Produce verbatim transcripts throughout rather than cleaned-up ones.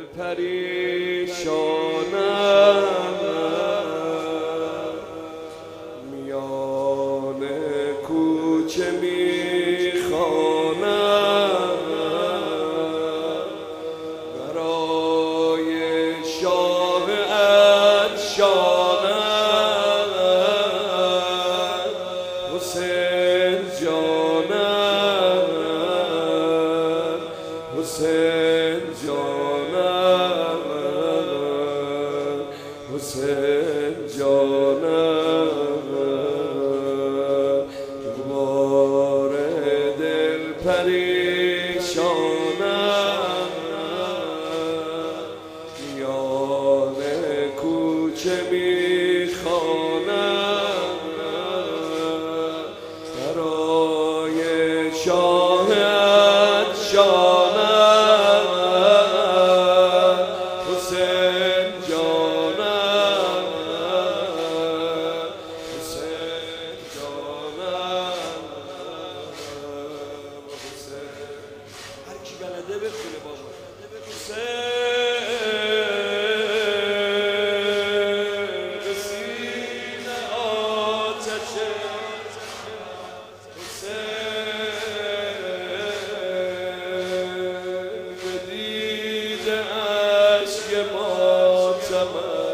پریشانم میان کوچه میخوانم برای شاه عطشانم حسین جانم حسین جانم حسین جانم بار دل پریشانم میان کوچه میخوانم برای شاه عطشانم حسین جانم حسین جانم حسین هر کی بلده بخونه بابا حسین رسید آتش حسین بدید اشک ماتم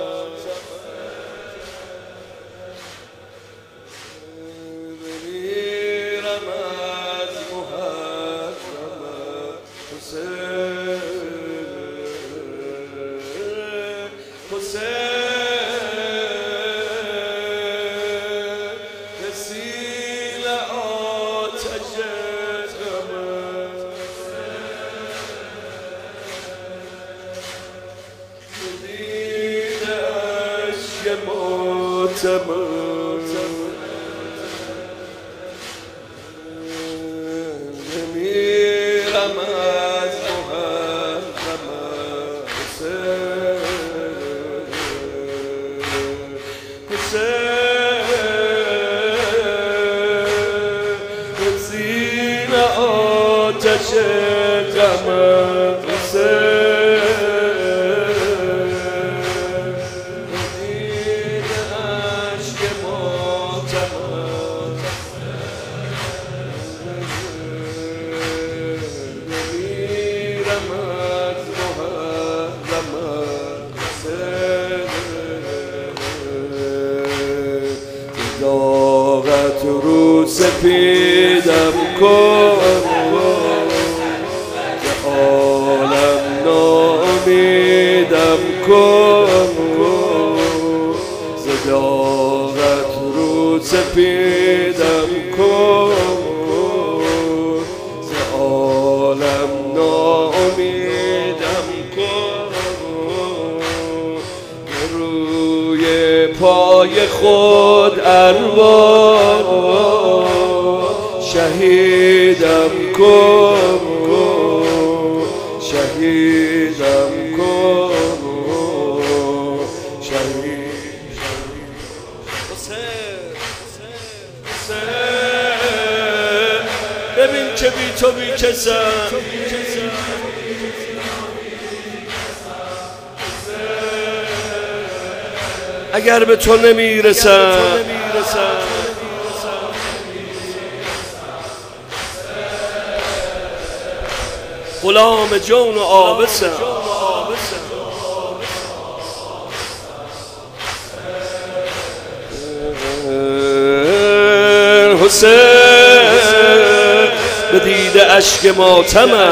بمیرم از محرم حسین حسین رسید آتش غمت بدید اشک ماتم بمیرم از محرم حسین حسین رسید آتش غمت حسین بدید اشک ماتم بمیرم از محرم حسین داغت رو سپیدم کن که عالم ناامیدم کن ز داغت رو سپیدم کن ز عالم ناامیدم کن روی پای خود ارواح شهیدم کن شهیدم کن شهید حسین حسین ببین که بی تو بی کسم اگر به تو نمیرسم غلام جون و آبسم حسین بدید اشک ماتم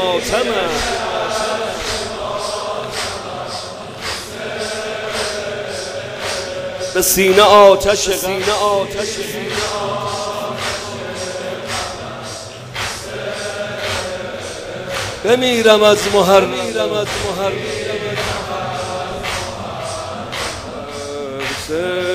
به سینه آتش سینه آتش بمیرم از محرم حسین